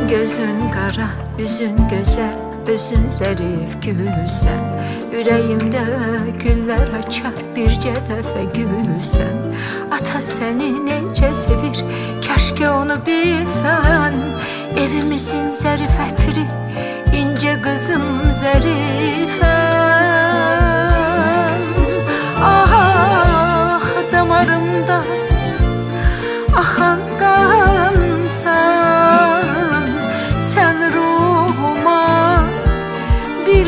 Gözün qara, üzün gözəl, özün zərif gülsən. Ürəyimdə güllər açar, bircə dəfə gülsən. Ata səni necə sevir, kəşke onu bilsən. Evimizin zərif ətri, incə qızım zərifəm. Ah, damarımda axan qansan, sən ruhuma bir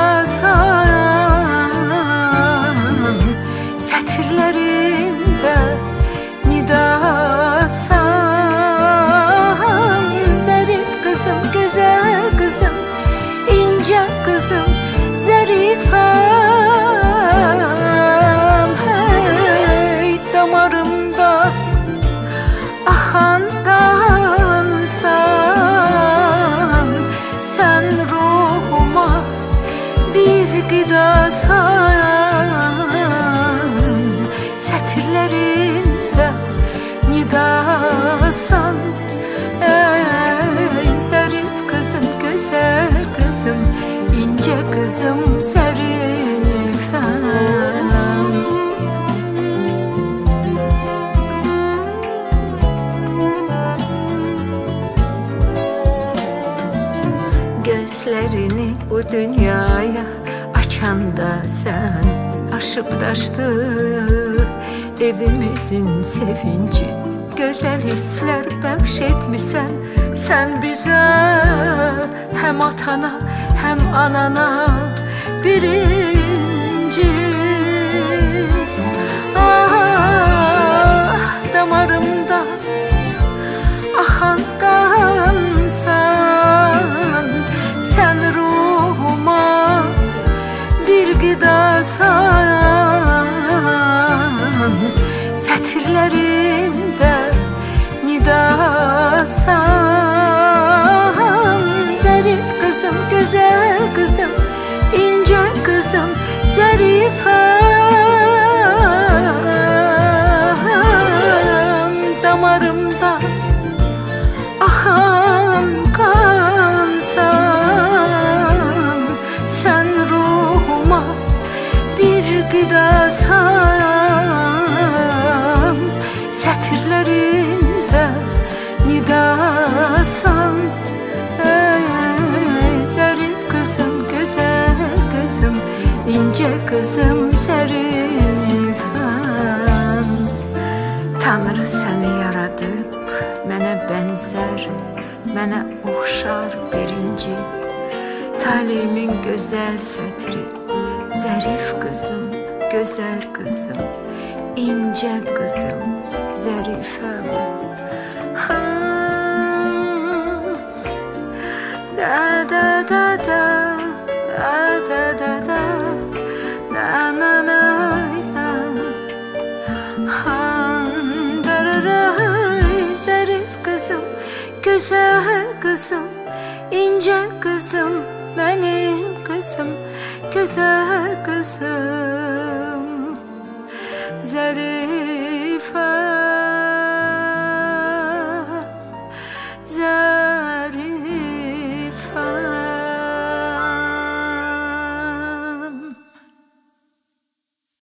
qidasan. Sətirlərində nidasan. Zərif qızım, gözəl qızım, incə qızım, zərifəm. Hey, damarımda axan qansan, sən ruhuma bir qidasan. Sətirlərində nidasan. Ey zərif qızım, gözəl qızım, incə qızım, zərifəm. Gözlərini bu dünyaya açanda sən aşıb daşdı evimizin sevinci. Gözəl hisslər bəxş etmisən sən bizə, həm atana, həm anana birinci. Ah, damarımda axan qansan, sən ruhuma bir qidasan. Sətirlərində nidasan. Zərif qızım, gözəl qızım, incə qızım, zərifəm. Damarımda axan qansan, sən ruhuma bir qidasan. Sətirlərində nidasan. Ey zərif qızım, gözəl qızım, incə qızım, zərifəm. Tanrı səni yaradıb, mənə bənzər, mənə oxşar birinci. Taleyimin gözəl sətri, zərif qızım, gözəl qızım, incə qızım, zərifəm. Da da da da, da da da, na na na na. Zərif qızım, gözəl qızım, incə qızım, mənim qızım, gözəl qızım, zərifəm.